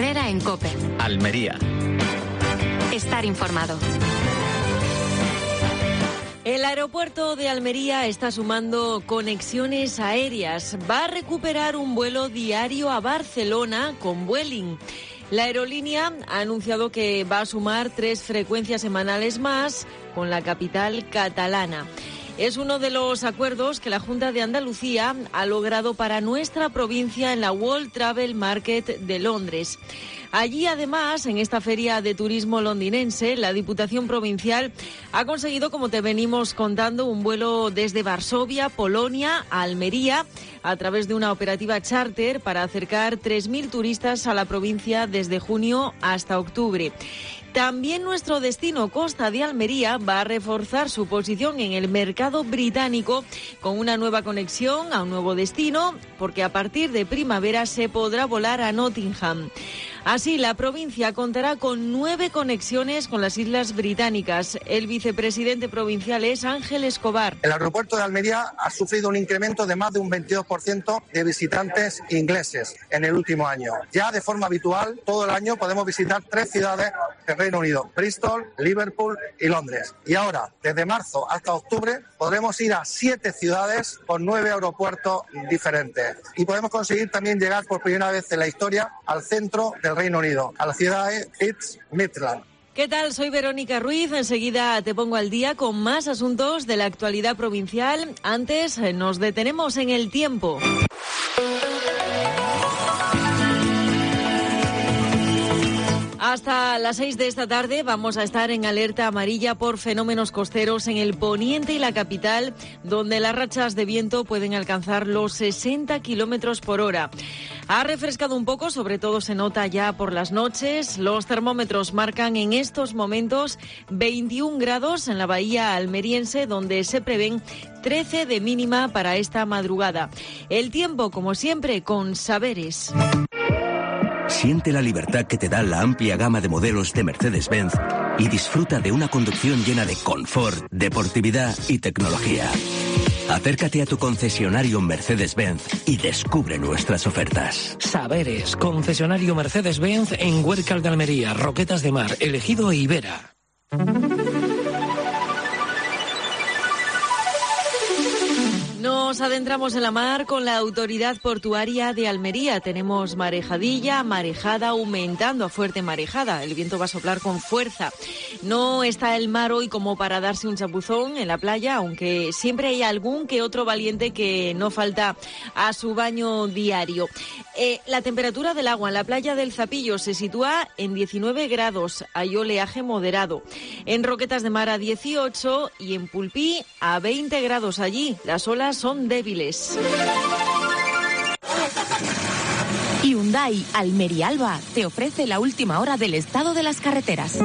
Herrera en COPE. Almería. Estar informado. El aeropuerto de Almería está sumando conexiones aéreas. Va a recuperar un vuelo diario a Barcelona con Vueling. La aerolínea ha anunciado que va a sumar 3 frecuencias semanales más con la capital catalana. Es uno de los acuerdos que la Junta de Andalucía ha logrado para nuestra provincia en la World Travel Market de Londres. Allí, además, en esta feria de turismo londinense, la Diputación Provincial ha conseguido, como te venimos contando, un vuelo desde Varsovia, Polonia, a Almería, a través de una operativa charter para acercar 3.000 turistas a la provincia desde junio hasta octubre. También nuestro destino, Costa de Almería, va a reforzar su posición en el mercado británico con una nueva conexión a un nuevo destino, porque a partir de primavera se podrá volar a Nottingham. Así, la provincia contará con 9 conexiones con las Islas Británicas. El vicepresidente provincial es Ángel Escobar. El aeropuerto de Almería ha sufrido un incremento de más de un 22% de visitantes ingleses en el último año. Ya de forma habitual, todo el año podemos visitar 3 ciudades del Reino Unido: Bristol, Liverpool y Londres. Y ahora, desde marzo hasta octubre, podremos ir a 7 ciudades con 9 aeropuertos diferentes. Y podemos conseguir también llegar por primera vez en la historia al centro del Reino Unido, a la ciudad de East Midlands. ¿Qué tal? Soy Verónica Ruiz. Enseguida te pongo al día con más asuntos de la actualidad provincial. Antes nos detenemos en el tiempo. Hasta las 6 de esta tarde vamos a estar en alerta amarilla por fenómenos costeros en el poniente y la capital, donde las rachas de viento pueden alcanzar los 60 kilómetros por hora. Ha refrescado un poco, sobre todo se nota ya por las noches. Los termómetros marcan en estos momentos 21 grados en la bahía almeriense, donde se prevén 13 de mínima para esta madrugada. El tiempo, como siempre, con Saberes. Siente la libertad que te da la amplia gama de modelos de Mercedes-Benz y disfruta de una conducción llena de confort, deportividad y tecnología. Acércate a tu concesionario Mercedes-Benz y descubre nuestras ofertas. Saberes, concesionario Mercedes-Benz en Huércal de Almería, Roquetas de Mar, El Ejido e Ibera. Nos adentramos en la mar con la Autoridad Portuaria de Almería. Tenemos marejadilla, marejada, aumentando a fuerte marejada. El viento va a soplar con fuerza. No está el mar hoy como para darse un chapuzón en la playa, aunque siempre hay algún que otro valiente que no falta a su baño diario. La temperatura del agua en la playa del Zapillo se sitúa en 19 grados. Hay oleaje moderado. En Roquetas de Mar a 18 y en Pulpí a 20 grados allí. Las olas son débiles. Hyundai Almería Alba te ofrece la última hora del estado de las carreteras.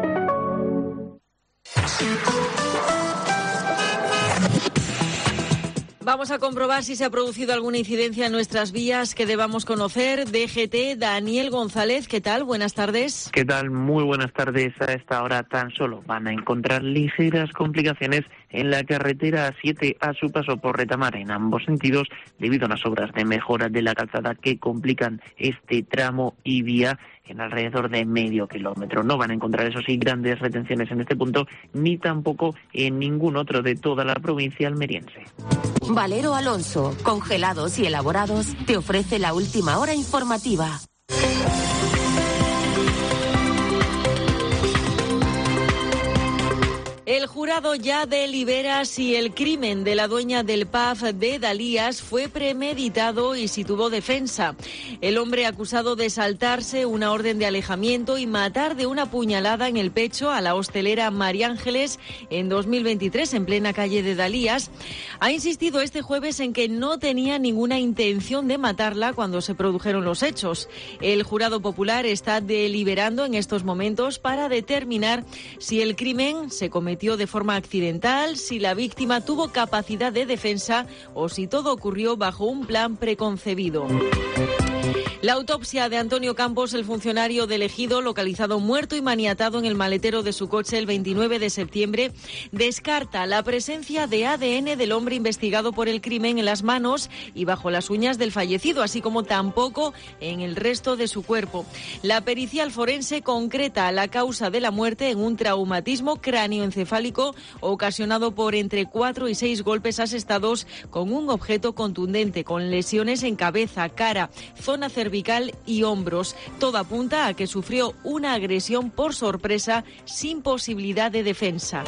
Vamos a comprobar si se ha producido alguna incidencia en nuestras vías que debamos conocer. DGT, Daniel González, ¿qué tal? Buenas tardes. ¿Qué tal? Muy buenas tardes. A esta hora tan solo van a encontrar ligeras complicaciones en la carretera 7 a su paso por Retamar en ambos sentidos, debido a unas obras de mejora de la calzada que complican este tramo y vía en alrededor de medio kilómetro. No van a encontrar, eso sí, grandes retenciones en este punto, ni tampoco en ningún otro de toda la provincia almeriense. Valero Alonso, congelados y elaborados, te ofrece la última hora informativa. El jurado ya delibera si el crimen de la dueña del pub de Dalías fue premeditado y si tuvo defensa. El hombre acusado de saltarse una orden de alejamiento y matar de una puñalada en el pecho a la hostelera María Ángeles en 2023 en plena calle de Dalías ha insistido este jueves en que no tenía ninguna intención de matarla cuando se produjeron los hechos. El jurado popular está deliberando en estos momentos para determinar si el crimen se cometió cometió de forma accidental, si la víctima tuvo capacidad de defensa o si todo ocurrió bajo un plan preconcebido. La autopsia de Antonio Campos, el funcionario del Ejido, localizado muerto y maniatado en el maletero de su coche el 29 de septiembre, descarta la presencia de ADN del hombre investigado por el crimen en las manos y bajo las uñas del fallecido, así como tampoco en el resto de su cuerpo. La pericial forense concreta la causa de la muerte en un traumatismo cráneoencefálico ocasionado por entre 4 y 6 golpes asestados con un objeto contundente, con lesiones en cabeza, cara, zona cervical y hombros. Todo apunta a que sufrió una agresión por sorpresa sin posibilidad de defensa.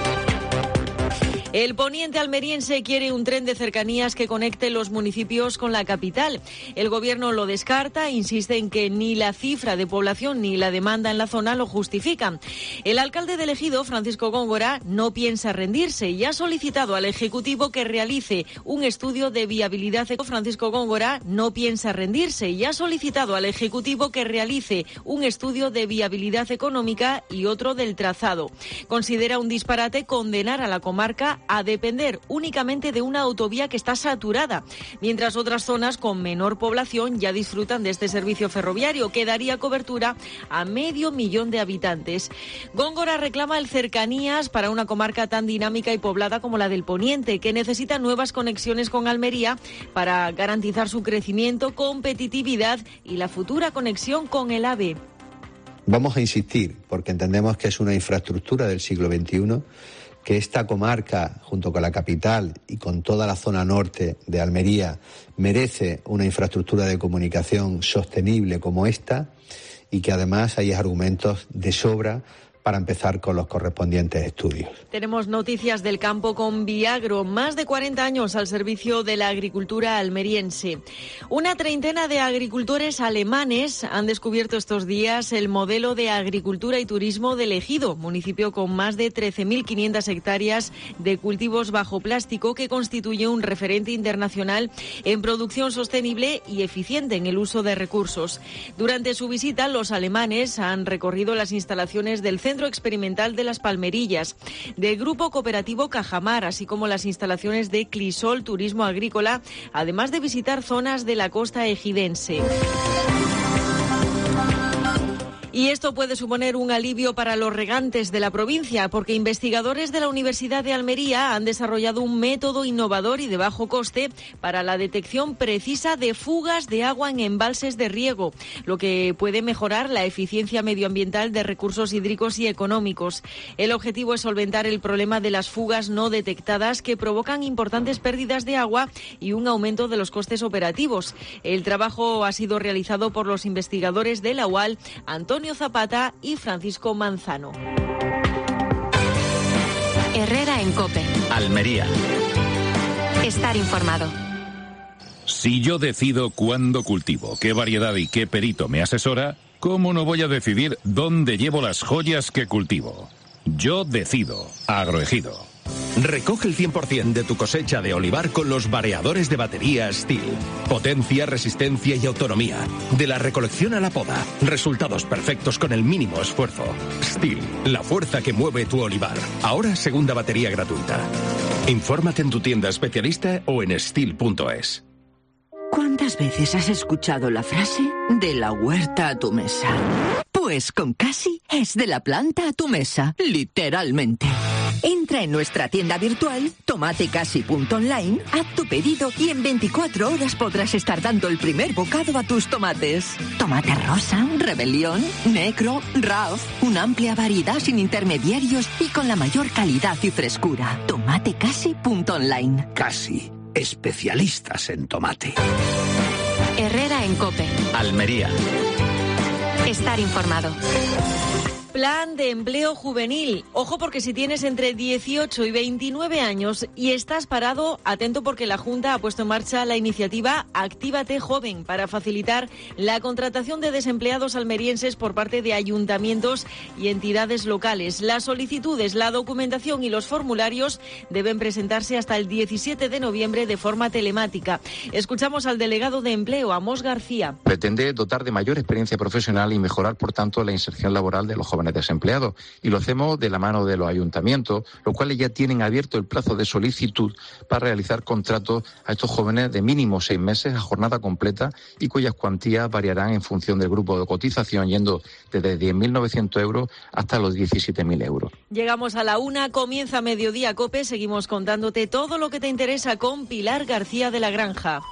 El poniente almeriense quiere un tren de cercanías que conecte los municipios con la capital. El gobierno lo descarta, insiste en que ni la cifra de población ni la demanda en la zona lo justifican. El alcalde del Ejido, Francisco Góngora, no piensa rendirse y ha solicitado al Ejecutivo que realice un estudio de viabilidad. Francisco Góngora no piensa rendirse y ha solicitado al Ejecutivo que realice un estudio de viabilidad económica y otro del trazado. Considera un disparate condenar a la comarca a depender únicamente de una autovía que está saturada, mientras otras zonas con menor población ya disfrutan de este servicio ferroviario que daría cobertura a 500.000 de habitantes. Góngora reclama el cercanías para una comarca tan dinámica y poblada como la del Poniente, que necesita nuevas conexiones con Almería para garantizar su crecimiento, competitividad y la futura conexión con el AVE. Vamos a insistir, porque entendemos que es una infraestructura del siglo XXI, que esta comarca, junto con la capital y con toda la zona norte de Almería, merece una infraestructura de comunicación sostenible como esta y que además hay argumentos de sobra para empezar con los correspondientes estudios. Tenemos noticias del campo con Viagro, más de 40 años al servicio de la agricultura almeriense. Una treintena de agricultores alemanes han descubierto estos días el modelo de agricultura y turismo del Ejido, municipio con más de 13.500 hectáreas de cultivos bajo plástico que constituye un referente internacional en producción sostenible y eficiente en el uso de recursos. Durante su visita, los alemanes han recorrido las instalaciones del Centro Experimental de las Palmerillas, del Grupo Cooperativo Cajamar, así como las instalaciones de Clisol Turismo Agrícola, además de visitar zonas de la costa ejidense. Y esto puede suponer un alivio para los regantes de la provincia, porque investigadores de la Universidad de Almería han desarrollado un método innovador y de bajo coste para la detección precisa de fugas de agua en embalses de riego, lo que puede mejorar la eficiencia medioambiental de recursos hídricos y económicos. El objetivo es solventar el problema de las fugas no detectadas que provocan importantes pérdidas de agua y un aumento de los costes operativos. El trabajo ha sido realizado por los investigadores de la UAL, Antonio Zapata y Francisco Manzano. Herrera en COPE. Almería. Estar informado. Si yo decido cuándo cultivo, qué variedad y qué perito me asesora, ¿cómo no voy a decidir dónde llevo las joyas que cultivo? Yo decido. Agroejido. Recoge el 100% de tu cosecha de olivar con los variadores de batería Stihl. Potencia, resistencia y autonomía. De la recolección a la poda. Resultados perfectos con el mínimo esfuerzo. Stihl, la fuerza que mueve tu olivar. Ahora segunda batería gratuita. Infórmate en tu tienda especialista o en stihl.es. ¿Cuántas veces has escuchado la frase de la huerta a tu mesa? Pues con Casi es de la planta a tu mesa, literalmente. Entra en nuestra tienda virtual, tomatecasi.online, haz tu pedido y en 24 horas podrás estar dando el primer bocado a tus tomates. Tomate rosa, rebelión, negro, Ralph, una amplia variedad sin intermediarios y con la mayor calidad y frescura. Tomatecasi.online. Casi, especialistas en tomate. Herrera en COPE. Almería. Estar informado. Plan de empleo juvenil. Ojo, porque si tienes entre 18 y 29 años y estás parado, atento, porque la Junta ha puesto en marcha la iniciativa Actívate Joven para facilitar la contratación de desempleados almerienses por parte de ayuntamientos y entidades locales. Las solicitudes, la documentación y los formularios deben presentarse hasta el 17 de noviembre de forma telemática. Escuchamos al delegado de empleo, Amos García. Pretende dotar de mayor experiencia profesional y mejorar, por tanto, la inserción laboral de los jóvenes jóvenes desempleados. Y lo hacemos de la mano de los ayuntamientos, los cuales ya tienen abierto el plazo de solicitud para realizar contratos a estos jóvenes de mínimo 6 meses a jornada completa y cuyas cuantías variarán en función del grupo de cotización, yendo desde 10.900 euros hasta los 17.000 euros. Llegamos a la 1, comienza Mediodía COPE, seguimos contándote todo lo que te interesa con Pilar García de la Granja.